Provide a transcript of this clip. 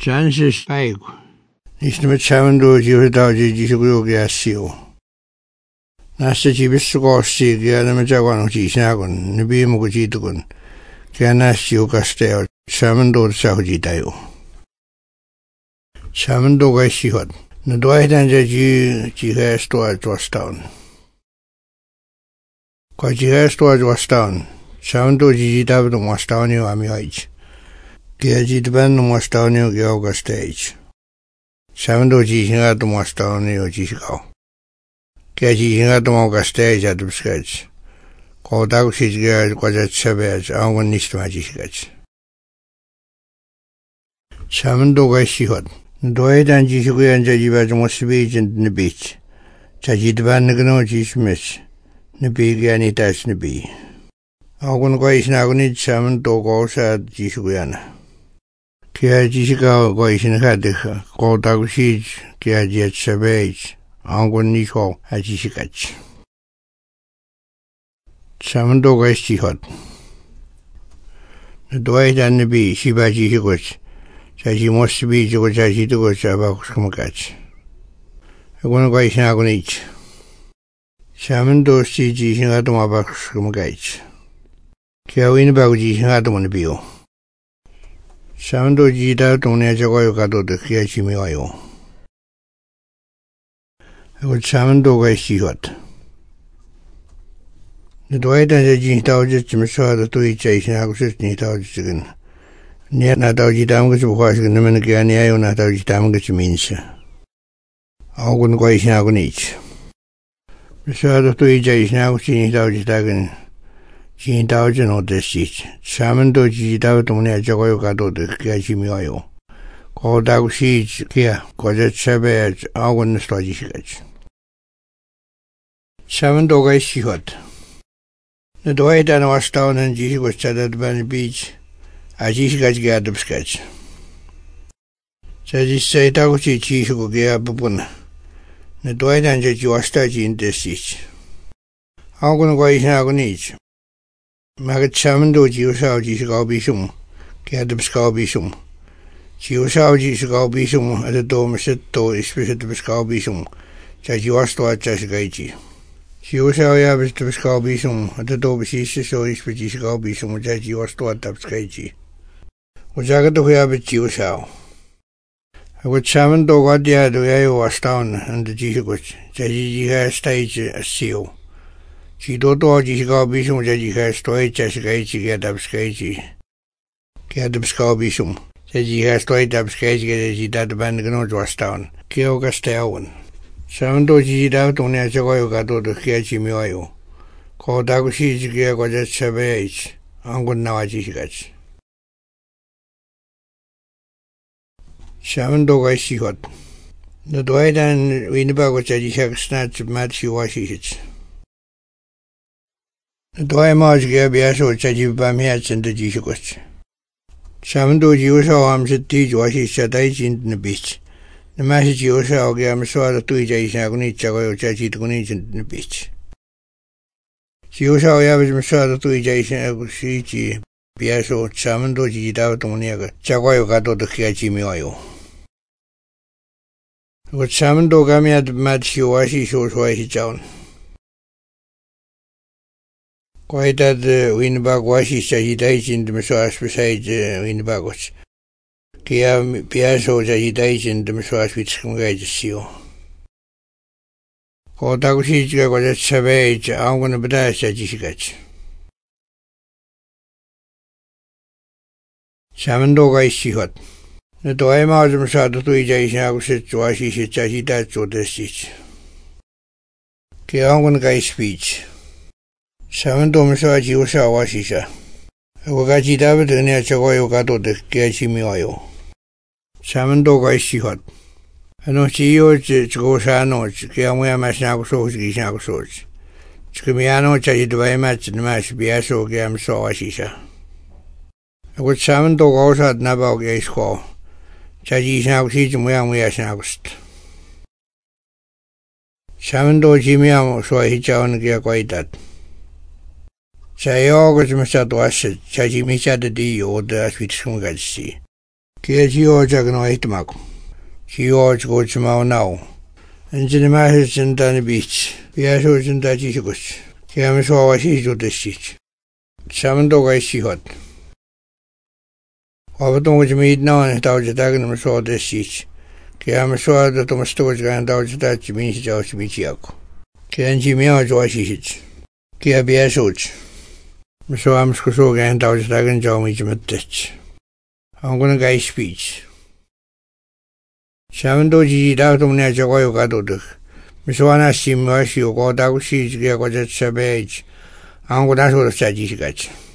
Jansi spaiku. Niistä me chamandu jiudauji jisuguyogi asiu. Nasta jibissukoossi kielä me jaguanu jisnakun, nibimugu jitukun. Kianasti ukasteo, chamandu sahujitayu. Chamandu gaisihot. No doidan jihastua juostaun. Kwa jihastua juostaun. Chamandu jijitavu muastaunio amihaich. Kia jitavan muastaunio kiaukasteich. Chamandu jihingatu muastaunio jisikau. Kia jihingatu muaukasteich atupskach. Koutakusit kia kwajatsabeach aungun nistuma jisikach. Chamandu gaisihot. Doidan jisuguyan jajibaj musibijin nibich. Jajidban nigno jismis. Nibi kia nitas nibi. Aungun gaisnagunit chamandu gausa jisuguyan. Kia jisikau gaisnakadikha. Koutakusit kia jatsabeach. Aungun nisho ajisikach. Chamandu gaisihot. Doidan nibi shiba jisiguch. Jaji mosbi jugo jaji dugo jabakuskumakachi. Agun gaisnagunich. Chamandu si jisingatu mabakuskumakachi. Kia winbagu jisingatu manibio. Chamandu jida tungnya jagoyo kadodo kia chimiwayo. Agun chamandu gaisihot. Doidan jaji hitao jachimisohada tui jaisinakusit nitao jachigin. Nia natauji tamugachi bukhashika nimanaki aniayo natauji tamugachi minsa. Aungun gaisnagunich. Misohada tui jaisinakusi nitauji tagin. Jintauji no desich. Chamandu jijitavu tungnya jagoyo kadodo kia chimiwayo. Koutakusit kia kwajatsabeach aungun nistwajishikach. Chamandu gaisihot. Doidan wastaunan jisikuch chadadbani beach. Ajishikach kia adupskach. Chajisai takuchi chishuku kia bupuna. Doidan jaji wastaji indesich. Aungun gaisnagunich. Magat chamandu jiusao jisikau bisum. Kia adupskau bisum. Jiusao jisikau bisum adadomisito ispisadupskau bisum. Jaji wastawa chashikaichi. Jiusao yabisdupskau bisum adadobisisiso ispijisikau bisum jaji wastawa tapskaichi. Ujagatu huyabit jiusao. Agut chamandu gadiadu yayo wastaun anda jisikuch. Jaji jihastage asiu. Jidodo jisikau bisum jaji jihastoi chashikaichi kia tapskaichi. Kia tapskau bisum. Jaji jihastoi tapskaichi kia jaji dadabandagano wastaun. Kia ukasteawan. Chamandu jijitavu tungnya jagoyo kadodo kia chimiwayo. Koutakusit kia kwajatsabeach. Aungun nawajisikach. Chamandu gaisihot. Doidan winbagu jajishakasnach matshi washishich. Doimaj kia biaso jajibamiach anda jisikuch. Chamandu jiusao amsit tij washish chataichin nabich. Namashi jiusao kia miswada tui jajisnagunich jagoyo jajitugunich nabich. Jiusao yabij miswada tui jajisnagusichi biaso chamandu jijitavu tungnya jagoyo kadodo kia chimiwayo. Agut chamandu gamiad matshi washisho shwahichaun. Kwaitad winbag washish jajitaichin miswas beside winbagoch. Kia biaso jajitaichin miswas witskumgajasio. Koutakusit kia kwajatsabeach aungun badaas jajisikach. Chamandu gaisihot. Doimaajum saadu tui jaisnakusit washisit jajitachu desich. Kia aungun gaispeech. Chamandu miswa jiusa washisha. Wagajitavu tungnya jagoyo kadodo kia chimiwayo. Chamandu gaisihot. Ano chiyo chigosano kia muya masnakusoch gisnakusoch. Chikimiano jajidvaimach nimash biaso kia miswa washisha. Agut chamandu gausad nabao kia isko. Jajisnakusit muya snakusit. Chamandu jimiam swahichaun kia kwaitat. Chayogus misat wasit, chajimichad di yoda aswitskumgajsi. Kia jiojak no ihtimaku. Jioj gochimao nao. Enjini mähisintäni biitsi. Piäsuusintä jisukus. Kiämi suova siisutessiit. Samantoga issihot. Vapatunguji miidnaani tauja tägnämme suotessiit. Kiämi suota tumastuuskaan tauja tätsi miisi jausi miisiaku. Kiänji miao juosisit. Kia piäsuuts. Me suoamisku suukään tauja tägnä jaumiisimättetsi. Onko käispiits. Samantoji tahtuminen ja koju katutuk. Me suonassimmi asiu kootaku siisikia kotetsa peits. Onko tasuudessa jisikatsi.